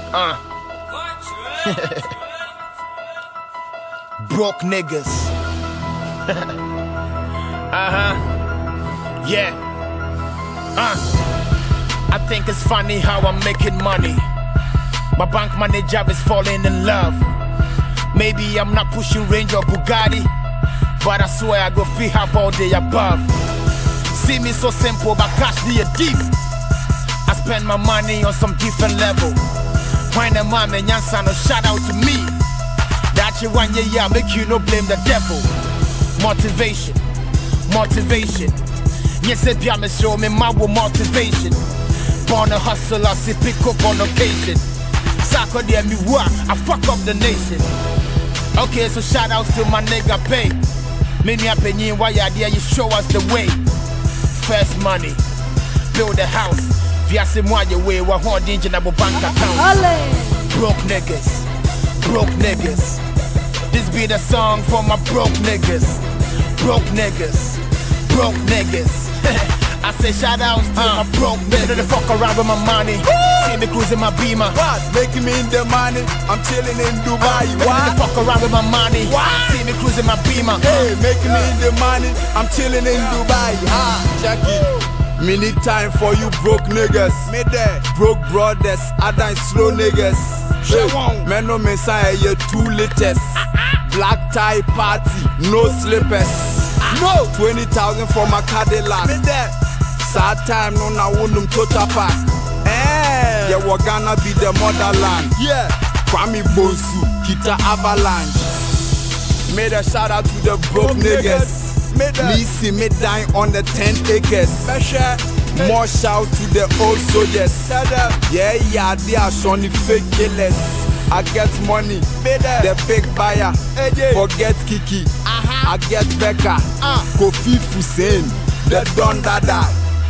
Broke niggas. Yeah. I think it's funny how I'm making money. My bank manager is falling in love. Maybe I'm not pushing Range or Bugatti, but I swear I go free half all day above. See me so simple, but cash me a deep. I spend my money on some different level. When the man and young son, shout out to me. That you want yeah, make you no blame the devil. Motivation, motivation. Yes, if you show me my motivation. Born a hustler, see pick up on occasion. Sako de me wa, I fuck up the nation. Okay, so shout outs to my nigga Pay. Many opinion why you there, you show us the way. First money, build a house. Via some your way, we're holding in bank accounts. Broke niggas, broke niggas. This be the song for my broke niggas. Broke niggas, broke niggas. I say shout outs to my broke niggas. They fuck around with my money. See me cruising my Beamer. What? Making me in the money. I'm chilling in Dubai. What? They fuck around with my money. What? See me cruising my Beamer. Hey, making me in the money. I'm chilling in Dubai. Check it. Me need time for you broke niggas. Me there. Broke brothers. I done slow niggas. Hey, man no messiah, you 2 latest. Black tie party, no slippers. No 20,000 for my Cadillac. Me there. Sad time no na won't total pack. Yeah, we're gonna be the motherland. Yeah, Kwame Bonsu, Kita Avalanche. Made a shout out to the broke niggas. Me see me dying on the 10 acres. More shout to the old soldiers. Yeah, they are showing fake killers. I get money, the big buyer. Forget Kiki, I get Becca. Kofi Hussein, the Don Dada.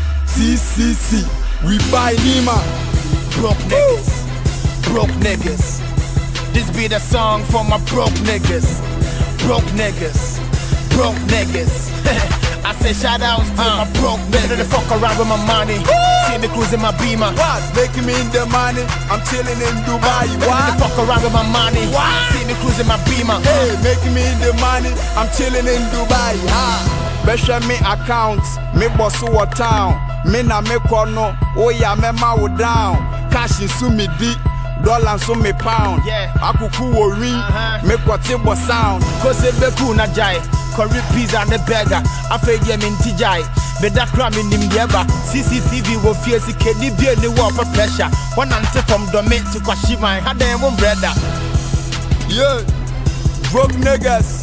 TCC, we buy Nima. Broke niggas, broke niggas. This be the song for my broke niggas. Broke niggas, broke niggas. I say shout outs to my broke niggas. They fuck around with my money. See me cruising my Beamer. What? Making me in the money. I'm chilling in Dubai. What? They fuck around with my money. What? See me cruising my Beamer. Hey, making me in the money. I'm chilling in Dubai. Besha me account, me boss what town. Me na me kono, oh yeah, me ma wo down. Cash in su me di, dollar so me pound. Yeah, akuku wo ring, me kwati bo sound. Kose beku na jai, curry pizza and the burger. Afe ye minti jai, be da kram in nim yeba. CCTV wo fear si kedi bi ni wo for pressure. One ante from domain to Kwashima, had them one brother. Yeah, broke niggas,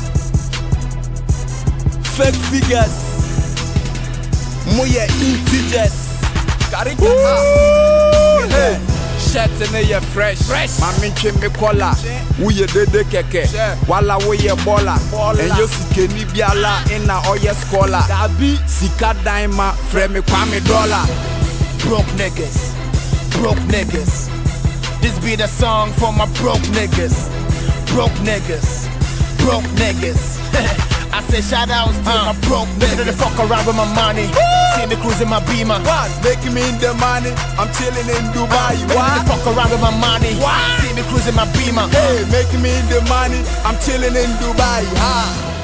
fake figures. Moye integers. Hey, shirt in your fresh. Mami chimbe kola. Uye dede keke. Wala uye bola. And yo sikeni biala ina oye scholar. Dabi sika daima frame kwame dollar. Broke niggas, broke niggas. This be the song for my broke niggas. Broke niggas, broke niggas. I say shout outs to my broke niggas. They fuck around with my money. See me cruising my Beamer. What? Making me in the money. I'm chilling in Dubai. What? They fuck around with my money. What? See me cruising my Beamer. Hey, making me in the money. I'm chilling in Dubai.